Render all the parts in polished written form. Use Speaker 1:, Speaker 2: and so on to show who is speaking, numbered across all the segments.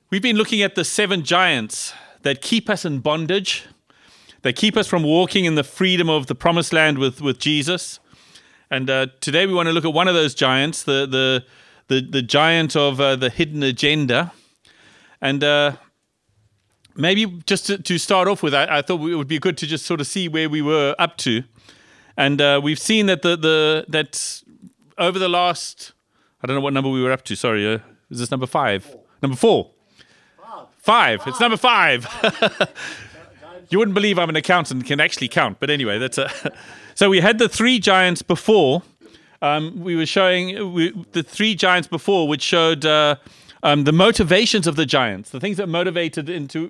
Speaker 1: We've been looking at the 7 giants that keep us in bondage. They keep us from walking in the freedom of the promised land with Jesus. And today we want to look at one of those giants, the giant of the hidden agenda. And maybe just to start off with, I thought it would be good to just sort of see where we were up to. And we've seen that that over the last, I don't know what number we were up to. Sorry, is this number 5? 4. Number 4. 5. It's number 5. You wouldn't believe I'm an accountant and can actually count. But anyway, so we had the 3 giants before. We were showing the 3 giants before, which showed the motivations of the giants, the things that motivated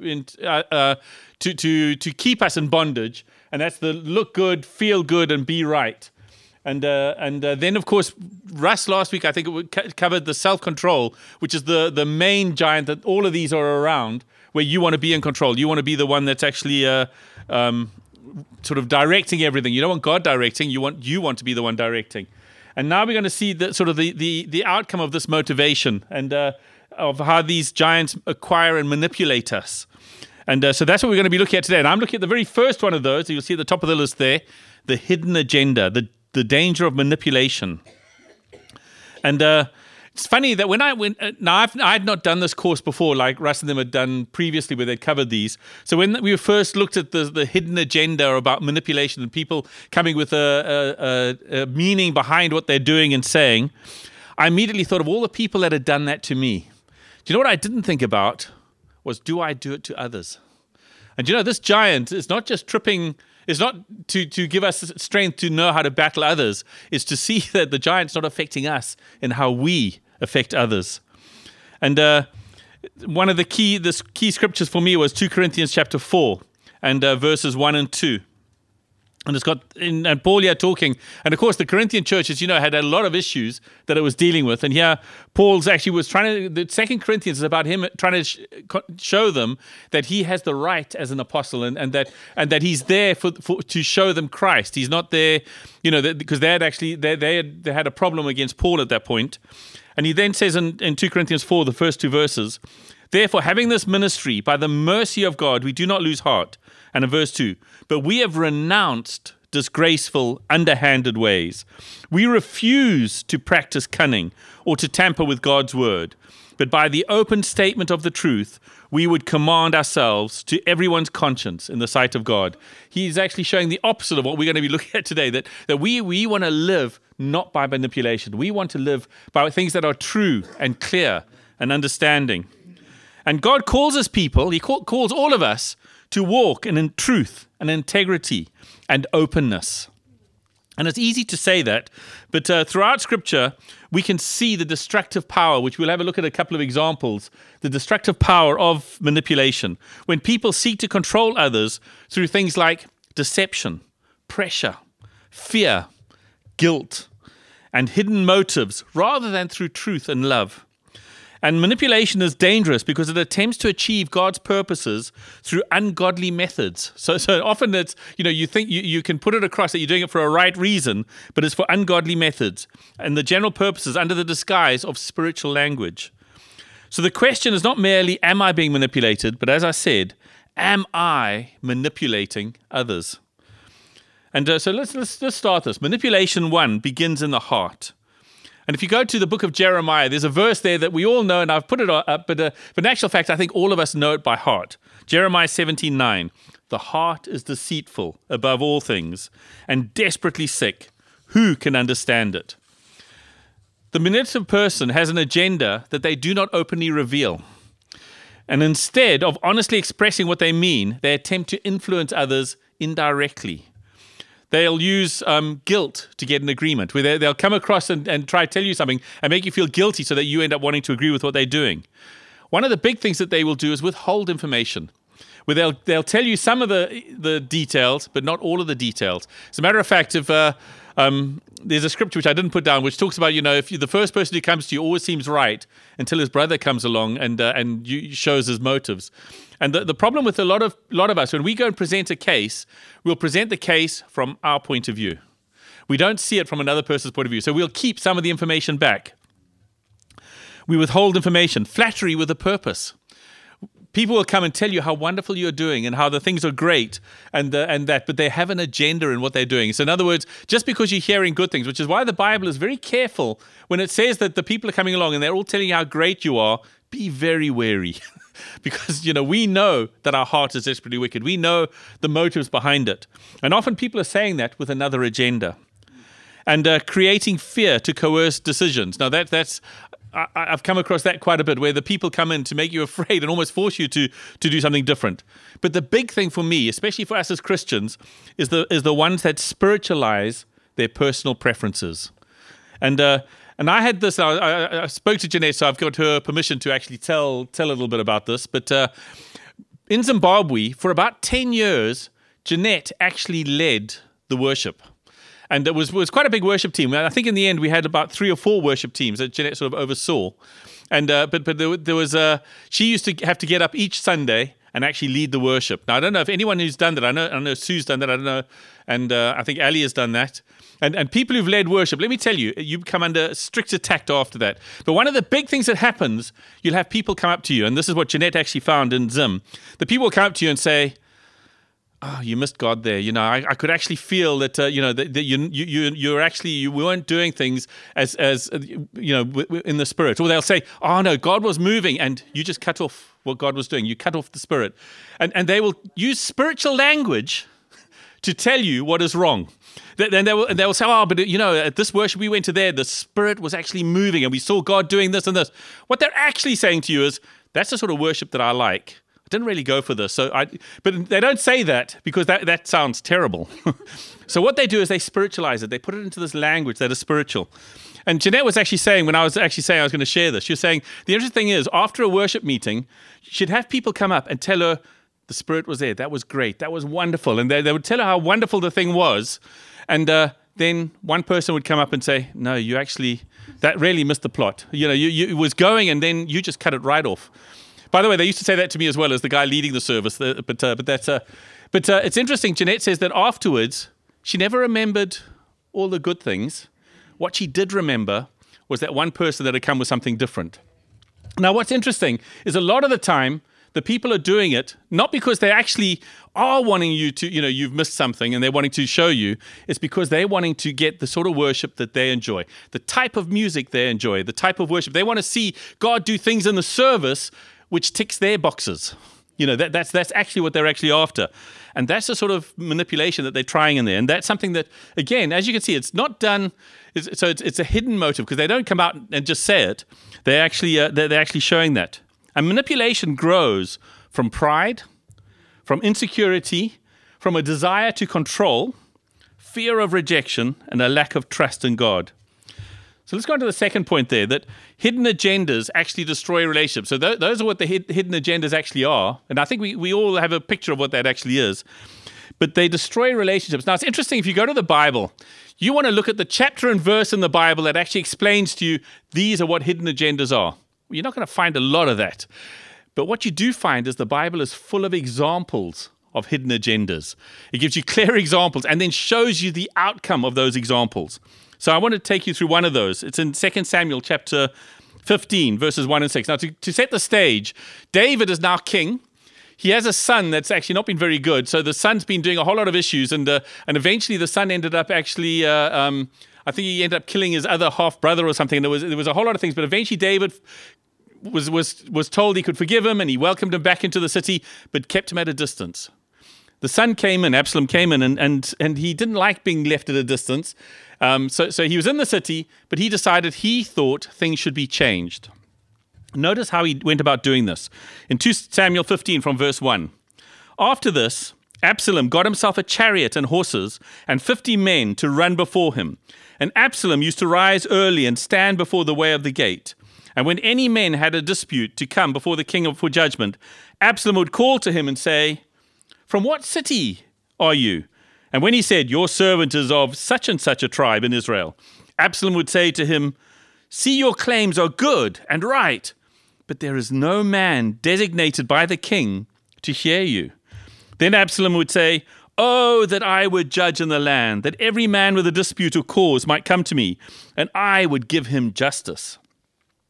Speaker 1: to keep us in bondage, and that's the look good, feel good, and be right. And then, of course, Russ last week, I think it covered the self-control, which is the main giant that all of these are around, where you want to be in control. You want to be the one that's actually sort of directing everything. You don't want God directing. You want to be the one directing. And now we're going to see the outcome of this motivation and of how these giants acquire and manipulate us. And so that's what we're going to be looking at today. And I'm looking at the very first one of those. You'll see at the top of the list there, the hidden agenda, the danger of manipulation. And it's funny that when I had not done this course before, like Russ and them had done previously, where they'd covered these. So when we first looked at the hidden agenda about manipulation and people coming with a meaning behind what they're doing and saying, I immediately thought of all the people that had done that to me. Do you know what I didn't think about was, do I do it to others? And this giant is not just tripping. It's not to give us strength to know how to battle others. It's to see that the giant's not affecting us in how we affect others. And one of the key scriptures for me was 2 Corinthians chapter 4 and verses 1 and 2. And it's got, and Paul here talking, and of course the Corinthian church, as you know, had a lot of issues that it was dealing with. And here Paul's actually was trying to, the 2 Corinthians is about him trying to show them that he has the right as an apostle and that he's there to show them Christ. He's not there, because they had a problem against Paul at that point. And he then says in 2 Corinthians 4, the first 2 verses, therefore, having this ministry, by the mercy of God, we do not lose heart. And in verse 2, but we have renounced disgraceful, underhanded ways. We refuse to practice cunning or to tamper with God's word. But by the open statement of the truth, we would command ourselves to everyone's conscience in the sight of God. He's actually showing the opposite of what we're going to be looking at today, that we want to live not by manipulation. We want to live by things that are true and clear and understanding. And God calls us people, He calls all of us to walk in truth and integrity and openness. And it's easy to say that, but throughout Scripture, we can see the destructive power, which we'll have a look at a couple of examples, the destructive power of manipulation. When people seek to control others through things like deception, pressure, fear, guilt, and hidden motives, rather than through truth and love. And manipulation is dangerous because it attempts to achieve God's purposes through ungodly methods. So often it's, you think you can put it across that you're doing it for a right reason, but it's for ungodly methods. And the general purpose is under the disguise of spiritual language. So the question is not merely, am I being manipulated? But as I said, am I manipulating others? And so let's start this. Manipulation 1 begins in the heart. And if you go to the book of Jeremiah, there's a verse there that we all know, and I've put it up, but in actual fact, I think all of us know it by heart. Jeremiah 17:9, the heart is deceitful above all things and desperately sick. Who can understand it? The manipulative person has an agenda that they do not openly reveal. And instead of honestly expressing what they mean, they attempt to influence others indirectly. They'll use guilt to get an agreement, where they'll come across and try to tell you something and make you feel guilty so that you end up wanting to agree with what they're doing. One of the big things that they will do is withhold information, where they'll tell you some of the details, but not all of the details. As a matter of fact, if there's a scripture which I didn't put down, which talks about, if the first person who comes to you always seems right until his brother comes along and shows his motives. And the problem with a lot of us, when we go and present a case, we'll present the case from our point of view. We don't see it from another person's point of view. So we'll keep some of the information back. We withhold information, flattery with a purpose. people will come and tell you how wonderful you're doing and how the things are great and that, but they have an agenda in what they're doing. So in other words, just because you're hearing good things, which is why the Bible is very careful when it says that the people are coming along and they're all telling you how great you are, be very wary. Because, we know that our heart is desperately wicked. We know the motives behind it. And often people are saying that with another agenda. And creating fear to coerce decisions. Now, that's I've come across that quite a bit, where the people come in to make you afraid and almost force you to do something different. But the big thing for me, especially for us as Christians, is the ones that spiritualize their personal preferences. And I had this. I spoke to Jeanette, so I've got her permission to actually tell a little bit about this. But in Zimbabwe, for about 10 years, Jeanette actually led the worship. And it was quite a big worship team. I think in the end we had about 3 or 4 worship teams that Jeanette sort of oversaw. And but there was she used to have to get up each Sunday and actually lead the worship. Now I don't know if anyone who's done that. I know Sue's done that. I don't know, and I think Ali has done that. And people who've led worship, let me tell you, you come under strict attack after that. But one of the big things that happens, you'll have people come up to you, and this is what Jeanette actually found in Zim. The people will come up to you and say, "Oh, you missed God there. I could actually feel that. That you weren't doing things as in the Spirit." Or they'll say, "Oh no, God was moving," and you just cut off what God was doing. You cut off the Spirit, and they will use spiritual language to tell you what is wrong. Then they will say, "Oh, but at this worship we went to there, the Spirit was actually moving, and we saw God doing this and this." What they're actually saying to you is, "That's the sort of worship that I like. Didn't really go for this." But they don't say that because that sounds terrible. So what they do is they spiritualize it. They put it into this language that is spiritual. And Jeanette was actually saying, when I was actually saying I was going to share this, she was saying, the interesting thing is, after a worship meeting, she'd have people come up and tell her, the Spirit was there. That was great. That was wonderful. And they would tell her how wonderful the thing was. And then one person would come up and say, "No, that really missed the plot. It was going and then you just cut it right off." By the way, they used to say that to me as well as the guy leading the service. But it's interesting. Jeanette says that afterwards, she never remembered all the good things. What she did remember was that one person that had come with something different. Now, what's interesting is a lot of the time, the people are doing it not because they actually are wanting you to, you've missed something and they're wanting to show you. It's because they're wanting to get the sort of worship that they enjoy, the type of music they enjoy, the type of worship. They want to see God do things in the service which ticks their boxes. That's actually what they're actually after. And that's the sort of manipulation that they're trying in there. And that's something that, again, as you can see, it's not done. It's a hidden motive because they don't come out and just say it. They're actually showing that. And manipulation grows from pride, from insecurity, from a desire to control, fear of rejection, and a lack of trust in God. So let's go on to the second point there, that hidden agendas actually destroy relationships. So those are what the hidden agendas actually are. And I think we all have a picture of what that actually is. But they destroy relationships. Now, it's interesting, if you go to the Bible, you want to look at the chapter and verse in the Bible that actually explains to you, these are what hidden agendas are. You're not going to find a lot of that. But what you do find is the Bible is full of examples of hidden agendas. It gives you clear examples and then shows you the outcome of those examples. So I want to take you through one of those. It's in 2 Samuel chapter 15, verses 1 and 6. Now, to set the stage, David is now king. He has a son that's actually not been very good. So the son's been doing a whole lot of issues. And eventually the son ended up actually, I think he ended up killing his other half-brother or something. There was a whole lot of things. But eventually David was told he could forgive him, and he welcomed him back into the city, but kept him at a distance. The son came in, Absalom came in, and he didn't like being left at a distance. So he was in the city, but he thought things should be changed. Notice how he went about doing this. In 2 Samuel 15 from verse 1. After this, Absalom got himself a chariot and horses and 50 men to run before him. And Absalom used to rise early and stand before the way of the gate. And when any men had a dispute to come before the king for judgment, Absalom would call to him and say, "From what city are you?" And when he said, "Your servant is of such and such a tribe in Israel," Absalom would say to him, "See, your claims are good and right, but there is no man designated by the king to hear you." Then Absalom would say, "Oh, that I were judge in the land, that every man with a dispute or cause might come to me, and I would give him justice."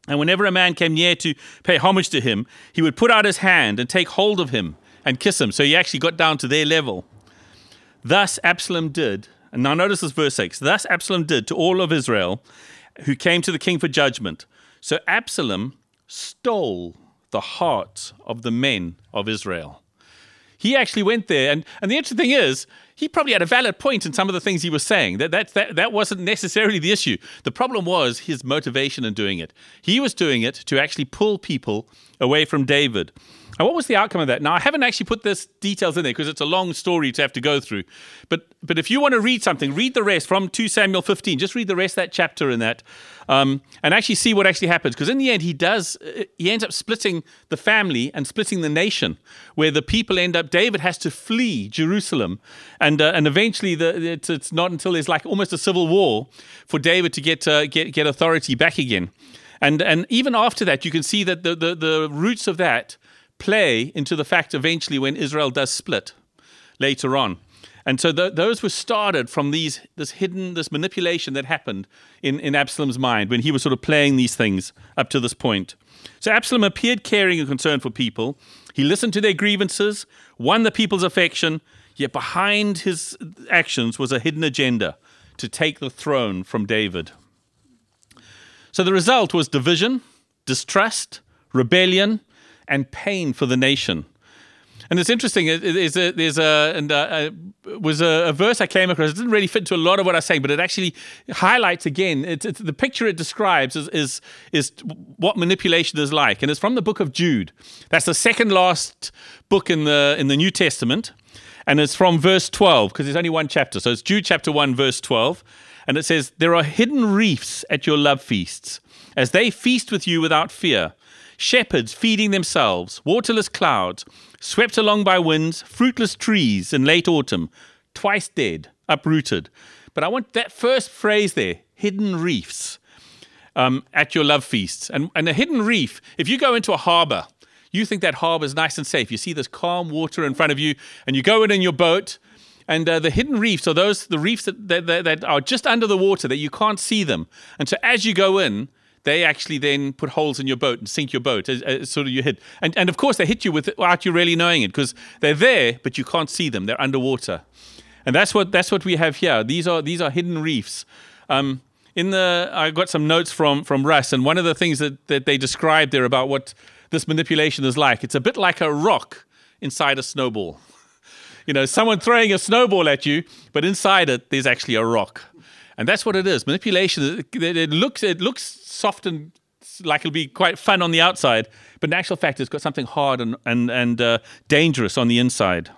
Speaker 1: And whenever a man came near to pay homage to him, he would put out his hand and take hold of him and kiss him. So he actually got down to their level. Thus Absalom did, and now notice this verse 6, thus Absalom did to all of Israel who came to the king for judgment. So Absalom stole the hearts of the men of Israel. He actually went there, and the interesting thing is, he probably had a valid point in some of the things he was saying. That wasn't necessarily the issue. The problem was his motivation in doing it. He was doing it to actually pull people away from David. And what was the outcome of that? Now, I haven't actually put this details in there because it's a long story to have to go through. But if you want to read something, read the rest from 2 Samuel 15. Just read the rest of that chapter in that and actually see what actually happens. Because in the end, he ends up splitting the family and splitting the nation, where the people end up, David has to flee Jerusalem. And eventually, it's not until there's like almost a civil war for David to get authority back again. And even after that, you can see that the roots of that play into the fact eventually when Israel does split later on. And so those were started from this manipulation that happened in Absalom's mind when he was sort of playing these things up to this point. So Absalom appeared caring and concerned for people. He listened to their grievances, won the people's affection, yet behind his actions was a hidden agenda to take the throne from David. So the result was division, distrust, rebellion, and pain for the nation. And it's interesting. Was a verse I came across. It didn't really fit into a lot of what I was saying, but it actually highlights again. It's the picture it describes is what manipulation is like, and it's from the book of Jude. That's the second last book in the New Testament, and it's from verse 12 because there's only one chapter. So it's Jude chapter 1, verse 12, and it says, "There are hidden reefs at your love feasts, as they feast with you without fear. Shepherds feeding themselves, waterless clouds, swept along by winds, fruitless trees in late autumn, twice dead, uprooted." But I want that first phrase there, hidden reefs at your love feasts. And a hidden reef, if you go into a harbor, you think that harbor is nice and safe. You see this calm water in front of you, and you go in your boat, and the hidden reefs are the reefs that are just under the water that you can't see them. And so as you go in, they actually then put holes in your boat and sink your boat as sort of you hit. And of course, they hit you without you really knowing it because they're there, but you can't see them. They're underwater. And that's what we have here. These are hidden reefs. I got some notes from Russ, and one of the things that they described there about what this manipulation is like, it's a bit like a rock inside a snowball. You know, someone throwing a snowball at you, but inside it, there's actually a rock. And that's what it is. Manipulation, it looks soft and like it'll be quite fun on the outside, but in actual fact, it's got something hard and dangerous on the inside.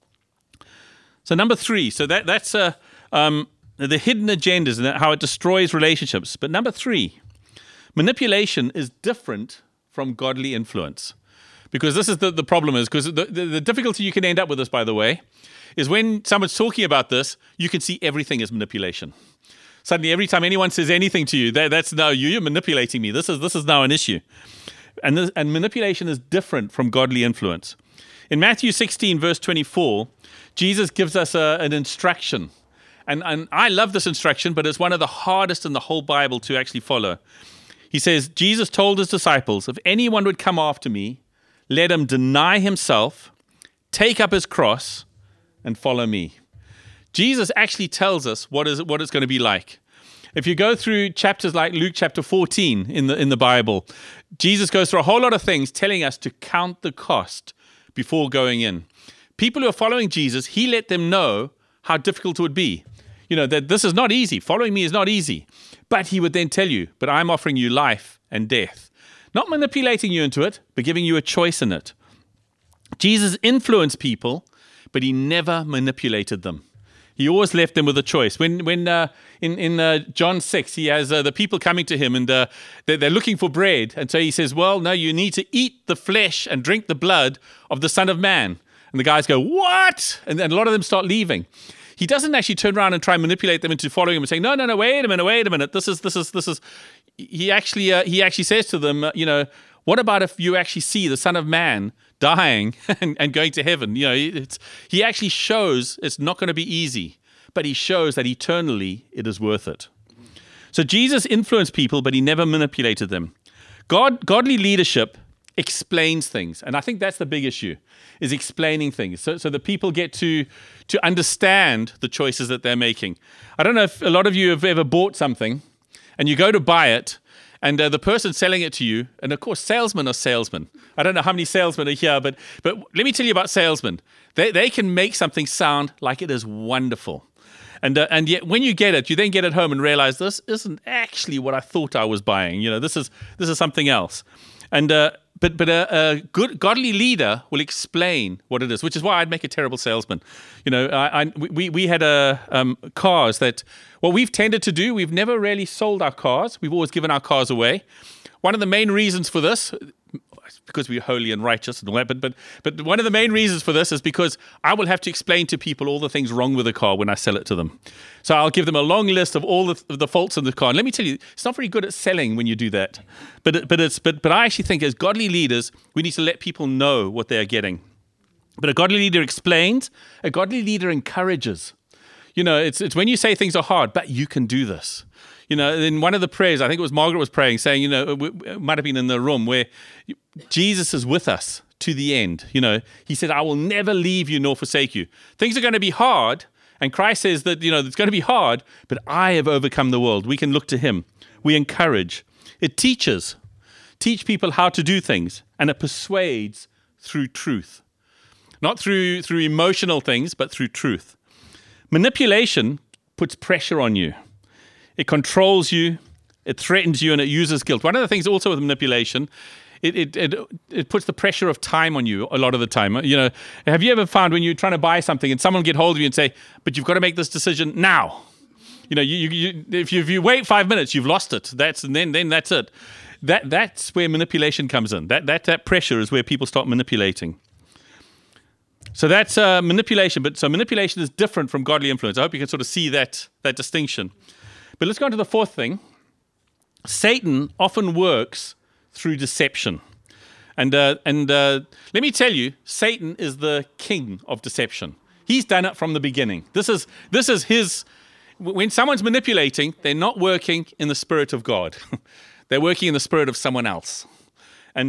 Speaker 1: So number 3, so that's the hidden agendas and how it destroys relationships. But number 3, manipulation is different from godly influence. Because this is the problem is, because the difficulty you can end up with this, by the way, is when someone's talking about this, you can see everything as manipulation. Suddenly, every time anyone says anything to you, that's no, you're manipulating me. This is now an issue. And manipulation is different from godly influence. In Matthew 16, verse 24, Jesus gives us an instruction. And I love this instruction, but it's one of the hardest in the whole Bible to actually follow. He says, Jesus told his disciples, if anyone would come after me, let him deny himself, take up his cross, and follow me. Jesus actually tells us what it's going to be like. If you go through chapters like Luke chapter 14 in the Bible, Jesus goes through a whole lot of things telling us to count the cost before going in. People who are following Jesus, he let them know how difficult it would be. You know, that this is not easy. Following me is not easy. But he would then tell you, but I'm offering you life and death. Not manipulating you into it, but giving you a choice in it. Jesus influenced people, but he never manipulated them. He always left them with a choice. When in John 6, he has the people coming to him and they're looking for bread. And so he says, well, no, you need to eat the flesh and drink the blood of the Son of Man. And the guys go, what? And then a lot of them start leaving. He doesn't actually turn around and try and manipulate them into following him and saying, no, wait a minute. This is. He actually says to them, what about if you actually see the Son of Man dying and going to heaven? You know, he actually shows it's not going to be easy, but he shows that eternally it is worth it. So Jesus influenced people, but he never manipulated them. Godly leadership explains things. And I think that's the big issue, is explaining things. So that people get to understand the choices that they're making. I don't know if a lot of you have ever bought something and you go to buy it, and the person selling it to you, and of course, salesmen are salesmen. I don't know how many salesmen are here, but let me tell you about salesmen. They can make something sound like it is wonderful. And yet when you get it, you then get it home and realize this isn't actually what I thought I was buying. This is something else. And but a good godly leader will explain what it is, which is why I'd make a terrible salesman. We had cars that what we've tended to do. We've never really sold our cars. We've always given our cars away. One of the main reasons for this, because we're holy and righteous and all that, but one of the main reasons for this is because I will have to explain to people all the things wrong with the car when I sell it to them. So I'll give them a long list of all the faults in the car. And let me tell you, it's not very good at selling when you do that. But I actually think as godly leaders, we need to let people know what they are getting. But a godly leader explains, a godly leader encourages. It's when you say things are hard, but you can do this. In one of the prayers, I think it was Margaret was praying, saying, it might have been in the room where Jesus is with us to the end. He said, I will never leave you nor forsake you. Things are going to be hard. And Christ says that, it's going to be hard, but I have overcome the world. We can look to him. We encourage. It teach people how to do things, and it persuades through truth. Not through emotional things, but through truth. Manipulation puts pressure on you. It controls you, it threatens you, and it uses guilt. One of the things also with manipulation, it puts the pressure of time on you a lot of the time. Have you ever found when you're trying to buy something and someone will get hold of you and say, but you've got to make this decision now. If you wait 5 minutes, you've lost it. Then that's it. That's where manipulation comes in. That pressure is where people start manipulating. So that's manipulation. So manipulation is different from godly influence. I hope you can sort of see that distinction. But let's go on to the fourth thing. Satan often works through deception. And let me tell you, Satan is the king of deception. He's done it from the beginning. This is his. When someone's manipulating, they're not working in the spirit of God. They're working in the spirit of someone else. And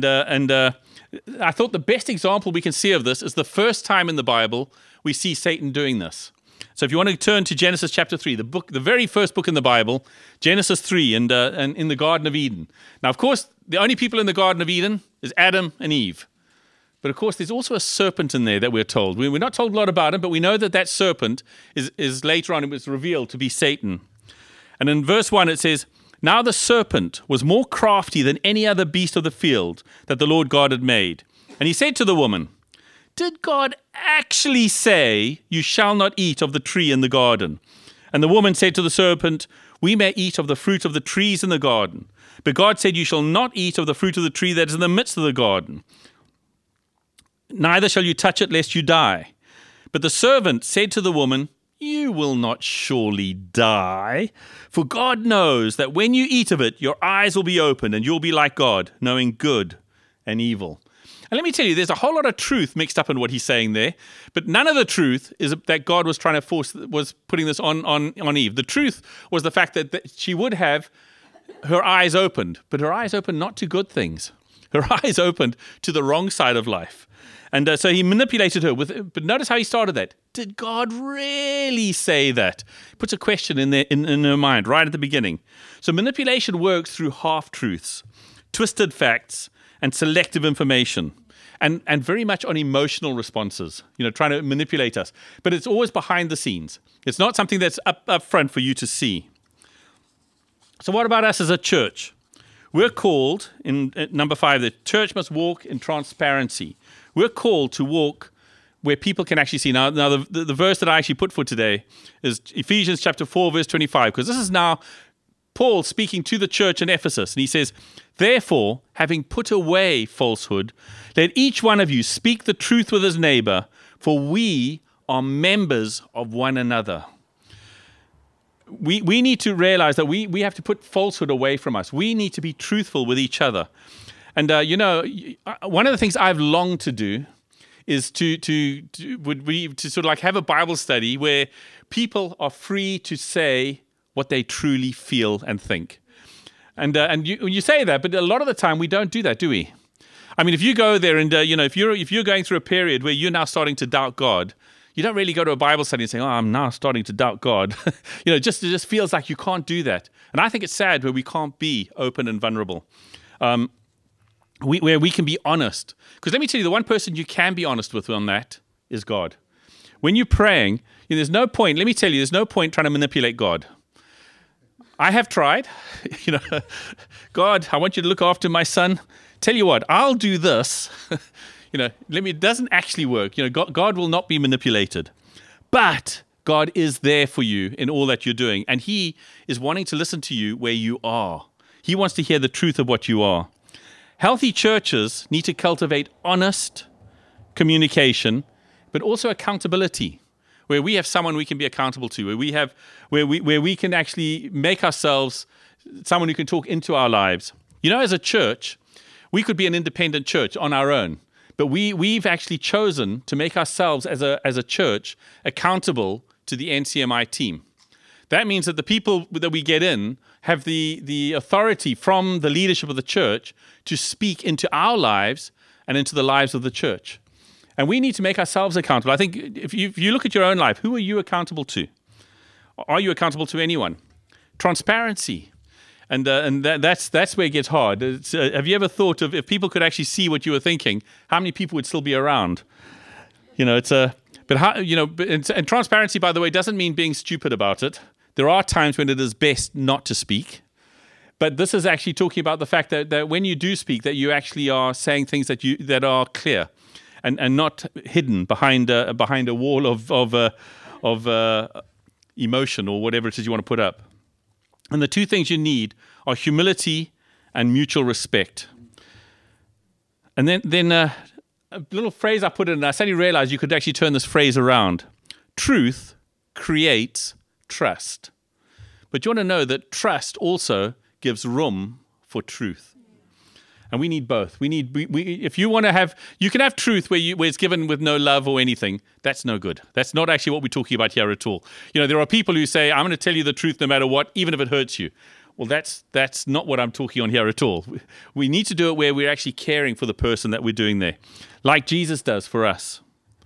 Speaker 1: I thought the best example we can see of this is the first time in the Bible we see Satan doing this. So if you want to turn to Genesis chapter 3, the very first book in the Bible, Genesis 3, and in the Garden of Eden. Now, of course, the only people in the Garden of Eden is Adam and Eve. But of course, there's also a serpent in there that we're told. We're not told a lot about him, but we know that serpent is later on, it was revealed to be Satan. And in verse 1 it says, now the serpent was more crafty than any other beast of the field that the Lord God had made. And he said to the woman, did God actually say, you shall not eat of the tree in the garden? And the woman said to the serpent, we may eat of the fruit of the trees in the garden. But God said, you shall not eat of the fruit of the tree that is in the midst of the garden. Neither shall you touch it, lest you die. But the serpent said to the woman, you will not surely die. For God knows that when you eat of it, your eyes will be opened, and you'll be like God, knowing good and evil. And let me tell you, there's a whole lot of truth mixed up in what he's saying there. But none of the truth is that God was trying to was putting this on Eve. The truth was the fact that she would have her eyes opened, but her eyes opened not to good things. Her eyes opened to the wrong side of life. And so he manipulated her but notice how he started that. Did God really say that? He puts a question in there in her mind right at the beginning. So manipulation works through half-truths, twisted facts, and selective information, and very much on emotional responses, trying to manipulate us. But it's always behind the scenes. It's not something that's up front for you to see. So what about us as a church? We're called, in number 5, the church must walk in transparency. We're called to walk where people can actually see. Now the verse that I actually put for today is Ephesians chapter 4, verse 25, because this is now Paul speaking to the church in Ephesus. And he says, therefore, having put away falsehood, let each one of you speak the truth with his neighbor, for we are members of one another. We need to realize that we have to put falsehood away from us. We need to be truthful with each other. And, one of the things I've longed to do is to sort of like have a Bible study where people are free to say what they truly feel and think. And you say that, but a lot of the time we don't do that, do we? I mean, if you go there and if you're going through a period where you're now starting to doubt God, you don't really go to a Bible study and say, "Oh, I'm now starting to doubt God." It just feels like you can't do that. And I think it's sad where we can't be open and vulnerable, where we can be honest. Because let me tell you, the one person you can be honest with on that is God. When you're praying, there's no point. Let me tell you, there's no point trying to manipulate God. I have tried. God, I want you to look after my son. Tell you what, I'll do this. It doesn't actually work. God will not be manipulated. But God is there for you in all that you're doing. And He is wanting to listen to you where you are. He wants to hear the truth of what you are. Healthy churches need to cultivate honest communication, but also accountability, where we have someone we can be accountable to, where we can actually make ourselves someone who can talk into our lives. As a church, we could be an independent church on our own, but we've actually chosen to make ourselves as a church accountable to the NCMI team. That means that the people that we get in have the authority from the leadership of the church to speak into our lives and into the lives of the church. And we need to make ourselves accountable. I think if you look at your own life, who are you accountable to? Are you accountable to anyone? Transparency. And that's where it gets hard. Have you ever thought of if people could actually see what you were thinking, how many people would still be around? And transparency, by the way, doesn't mean being stupid about it. There are times when it is best not to speak. But this is actually talking about the fact that when you do speak, that you actually are saying things that are clear and not hidden behind a wall of emotion or whatever it is you want to put up. And the two things you need are humility and mutual respect. And then a little phrase I put in, and I suddenly realized you could actually turn this phrase around. Truth creates trust. But you want to know that trust also gives room for truth. And we need both. If you want to have, you can have truth where it's given with no love or anything. That's no good. That's not actually what we're talking about here at all. There are people who say, "I'm going to tell you the truth no matter what, even if it hurts you." Well, that's not what I'm talking on here at all. We need to do it where we're actually caring for the person that we're doing there, like Jesus does for us.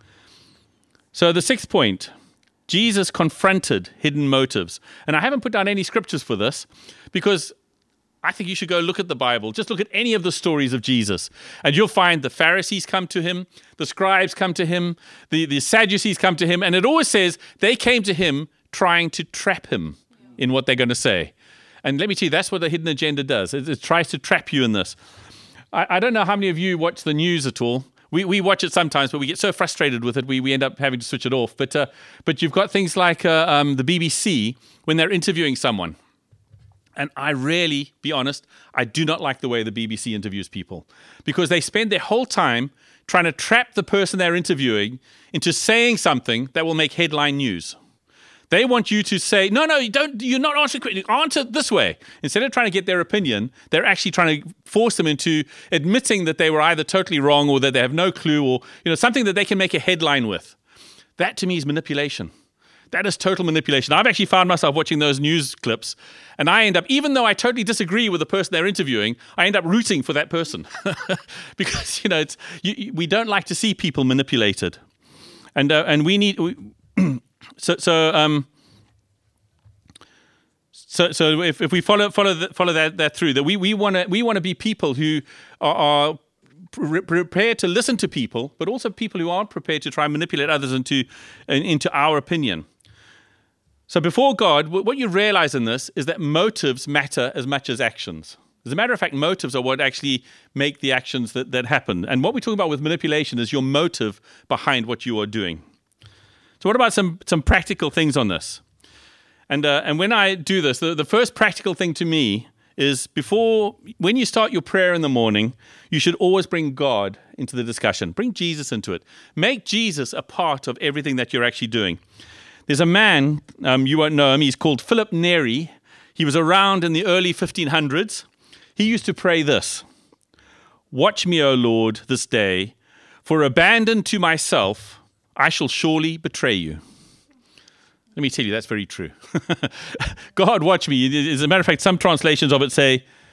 Speaker 1: So the sixth point, Jesus confronted hidden motives. And I haven't put down any scriptures for this because I think you should go look at the Bible. Just look at any of the stories of Jesus. And you'll find the Pharisees come to him, the scribes come to him, the Sadducees come to him. And it always says they came to him trying to trap him in what they're going to say. And let me tell you, that's what the hidden agenda does. It tries to trap you in this. I don't know how many of you watch the news at all. We watch it sometimes, but we get so frustrated with it, we end up having to switch it off. But you've got things like the BBC when they're interviewing someone. And I really, be honest, I do not like the way the BBC interviews people because they spend their whole time trying to trap the person they're interviewing into saying something that will make headline news. They want you to say, no, you're not answering quickly. Answer this way. Instead of trying to get their opinion, they're actually trying to force them into admitting that they were either totally wrong or that they have no clue or something that they can make a headline with. That to me is manipulation. That is total manipulation. I've actually found myself watching those news clips, and I end up, even though I totally disagree with the person they're interviewing, I end up rooting for that person because we don't like to see people manipulated, and we need so if we follow that through, that we want to be people who are prepared to listen to people, but also people who aren't prepared to try and manipulate others into our opinion. So before God, what you realize in this is that motives matter as much as actions. As a matter of fact, motives are what actually make the actions that happen. And what we're talking about with manipulation is your motive behind what you are doing. So what about some practical things on this? And when I do this, the first practical thing to me is when you start your prayer in the morning, you should always bring God into the discussion. Bring Jesus into it. Make Jesus a part of everything that you're actually doing. There's a man, you won't know him, he's called Philip Neri. He was around in the early 1500s. He used to pray this: "Watch me, O Lord, this day, for abandoned to myself, I shall surely betray you." Let me tell you, that's very true. God, watch me. As a matter of fact, some translations of it say,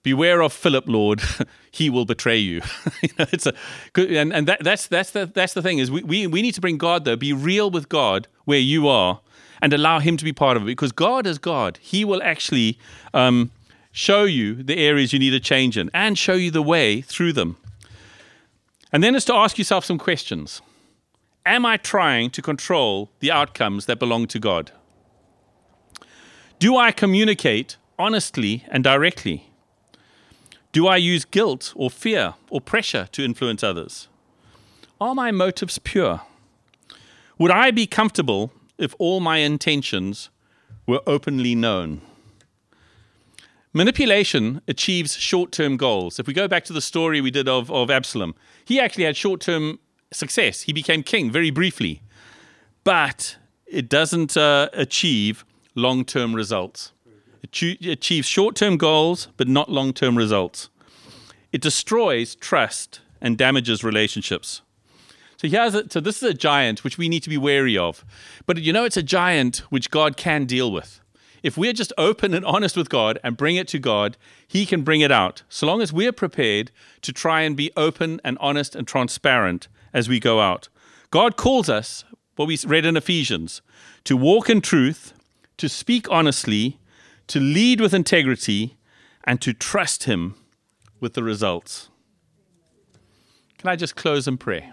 Speaker 1: Beware of Philip, Lord. He will betray you. It's a good, and that's the thing is we need to bring God there. Be real with God where you are, and allow Him to be part of it. Because God is God. He will actually show you the areas you need to change in, and show you the way through them. And then it's to ask yourself some questions. Am I trying to control the outcomes that belong to God? Do I communicate honestly and directly? Do I use guilt or fear or pressure to influence others? Are my motives pure? Would I be comfortable if all my intentions were openly known? Manipulation achieves short-term goals. If we go back to the story we did of Absalom, he actually had short-term success. He became king very briefly. But it doesn't achieve long-term results. It achieves short-term goals, but not long-term results. It destroys trust and damages relationships. So this is a giant which we need to be wary of. But it's a giant which God can deal with. If we're just open and honest with God and bring it to God, He can bring it out. So long as we're prepared to try and be open and honest and transparent as we go out. God calls us, what we read in Ephesians, to walk in truth, to speak honestly, to lead with integrity, and to trust Him with the results. Can I just close in prayer?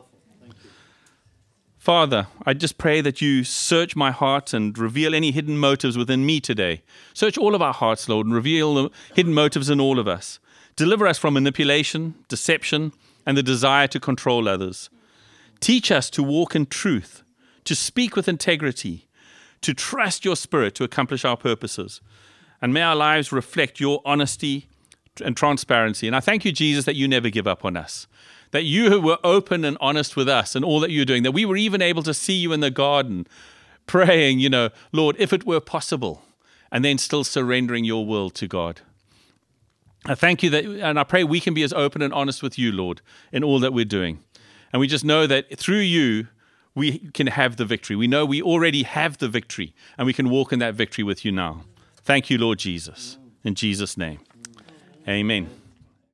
Speaker 1: Father, I just pray that you search my heart and reveal any hidden motives within me today. Search all of our hearts, Lord, and reveal the hidden motives in all of us. Deliver us from manipulation, deception, and the desire to control others. Teach us to walk in truth, to speak with integrity, to trust your Spirit to accomplish our purposes. And may our lives reflect your honesty and transparency. And I thank you, Jesus, that you never give up on us. That you were open and honest with us and all that you're doing. That we were even able to see you in the garden praying, Lord, if it were possible. And then still surrendering your will to God. I thank you and I pray we can be as open and honest with you, Lord, in all that we're doing. And we just know that through you, we can have the victory. We know we already have the victory, and we can walk in that victory with you now. Thank you, Lord Jesus. In Jesus' name, amen.